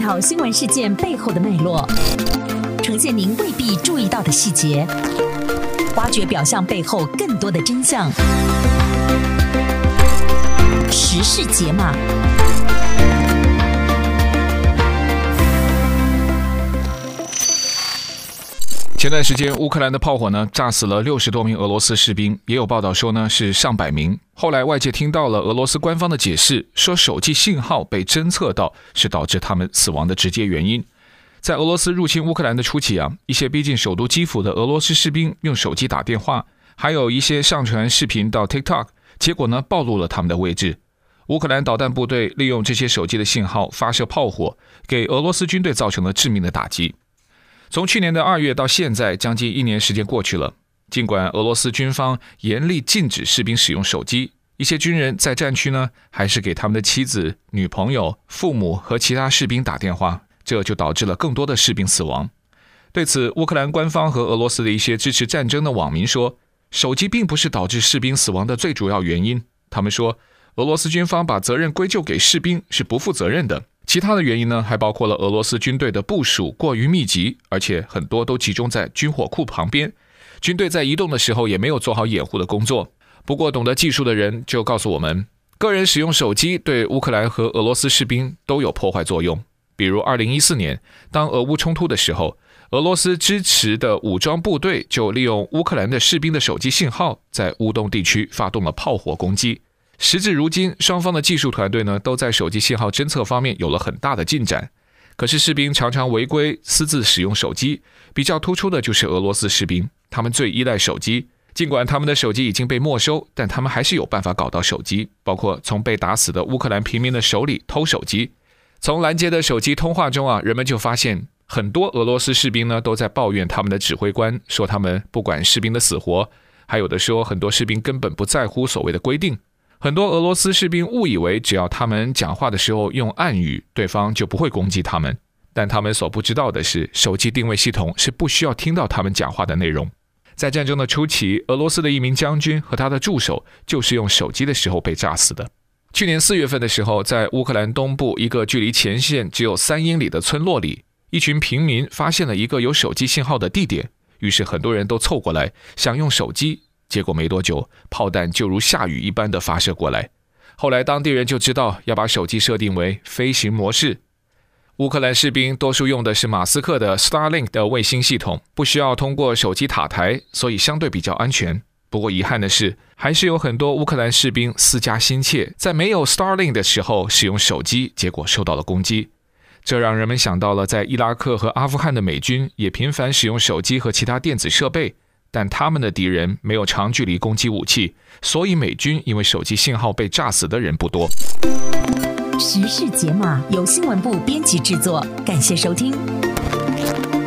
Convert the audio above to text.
讨新闻事件背后的脉络，呈现您未必注意到的细节，挖掘表象背后更多的真相。时事解码。 前段时间乌克兰的炮火呢炸死了60多名俄罗斯士兵，也有报道说呢是上百名。后来外界听到了俄罗斯官方的解释，说手机信号被侦测到是导致他们死亡的直接原因。在俄罗斯入侵乌克兰的初期一些逼近首都基辅的俄罗斯士兵用手机打电话，还有一些上传视频到 TikTok， 结果呢暴露了他们的位置。乌克兰导弹部队利用这些手机的信号发射炮火，给俄罗斯军队造成了致命的打击。从去年的2月到现在，将近1年时间过去了。尽管俄罗斯军方严厉禁止士兵使用手机，一些军人在战区呢，还是给他们的妻子、女朋友、父母和其他士兵打电话，这就导致了更多的士兵死亡。对此，乌克兰官方和俄罗斯的一些支持战争的网民说，手机并不是导致士兵死亡的最主要原因。他们说，俄罗斯军方把责任归咎给士兵是不负责任的。其他的原因呢，还包括了俄罗斯军队的部署过于密集，而且很多都集中在军火库旁边，军队在移动的时候也没有做好掩护的工作。不过懂得技术的人就告诉我们，个人使用手机对乌克兰和俄罗斯士兵都有破坏作用。比如2014年，当俄乌冲突的时候，俄罗斯支持的武装部队就利用乌克兰的士兵的手机信号，在乌东地区发动了炮火攻击。时至如今，双方的技术团队呢，都在手机信号侦测方面有了很大的进展。可是士兵常常违规私自使用手机，比较突出的就是俄罗斯士兵，他们最依赖手机。尽管他们的手机已经被没收，但他们还是有办法搞到手机，包括从被打死的乌克兰平民的手里偷手机。从拦截的手机通话中人们就发现，很多俄罗斯士兵呢都在抱怨他们的指挥官，说他们不管士兵的死活，还有的说很多士兵根本不在乎所谓的规定。很多俄罗斯士兵误以为只要他们讲话的时候用暗语，对方就不会攻击他们。但他们所不知道的是，手机定位系统是不需要听到他们讲话的内容。在战争的初期，俄罗斯的一名将军和他的助手就是用手机的时候被炸死的。去年4月份的时候，在乌克兰东部一个距离前线只有3英里的村落里，一群平民发现了一个有手机信号的地点，于是很多人都凑过来想用手机。结果没多久，炮弹就如下雨一般的发射过来。后来当地人就知道要把手机设定为飞行模式。乌克兰士兵多数用的是马斯克的 Starlink 的卫星系统，不需要通过手机塔台，所以相对比较安全。不过遗憾的是，还是有很多乌克兰士兵私家心切，在没有 Starlink 的时候使用手机，结果受到了攻击。这让人们想到了在伊拉克和阿富汗的美军也频繁使用手机和其他电子设备，但他们的敌人没有长距离攻击武器，所以美军因为手机信号被炸死的人不多。 时事解码由新闻部编辑制作，感谢收听。